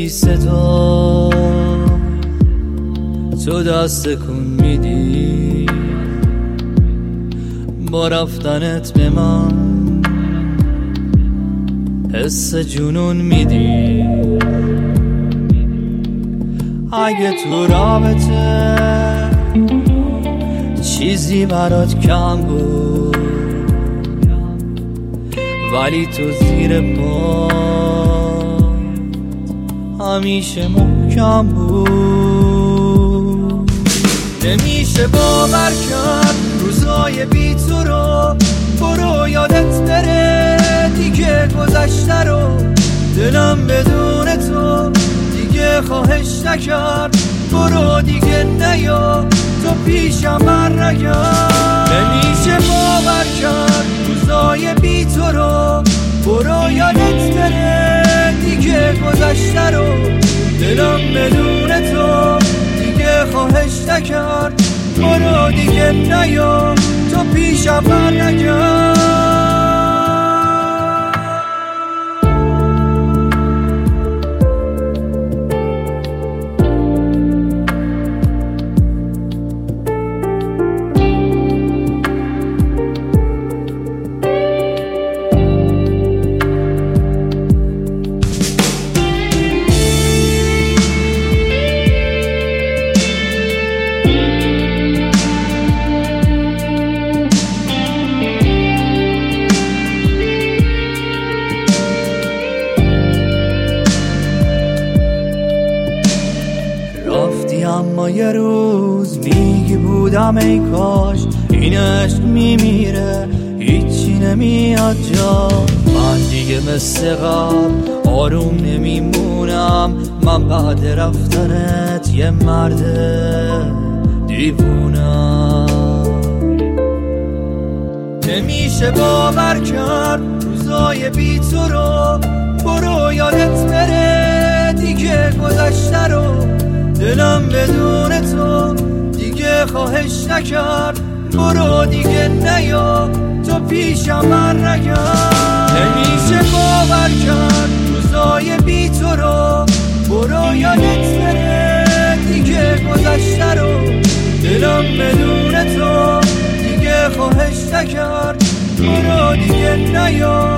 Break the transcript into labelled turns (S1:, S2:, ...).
S1: بی صدا تو دست کن میدی، با رفتنت به من حس جنون میدی. اگه تو رابطه چیزی برات کم بود، ولی تو زیر پا همیشه محکم بود. نمیشه باور کرد روزای بی تو رو، برو یادت بره دیگه گذشته رو. دلم بدون تو دیگه خواهش نکرد، برو دیگه نیا تو پیشم بر نگرد. نمیشه باور کرد روزای بی تو رو، برو یادت بره دیگه گذشته رو. دلم بدون تو دیگه خواهش نکرد، برو دیگه نیا تو پیشم بر نگرد. اما یه روز میگی بودم ای کاش این عشق میمیره هیچی نمیاد جا. من دیگه مثل قبل آروم نمیمونم، من بعد رفتنت یه مرد دیوونم. نمیشه باور کرد روزای بی تو رو، برو یادت بره دیگه گذشته رو. دلم بدون تو دیگه خواهش نکرد، برو دیگه نیا تو پیشم بر نگرد. نمیشه باور کرد روزای بی تو رو، برو یادت بره دیگه گذشته رو. دلم بدون تو دیگه خواهش نکرد، برو دیگه نیا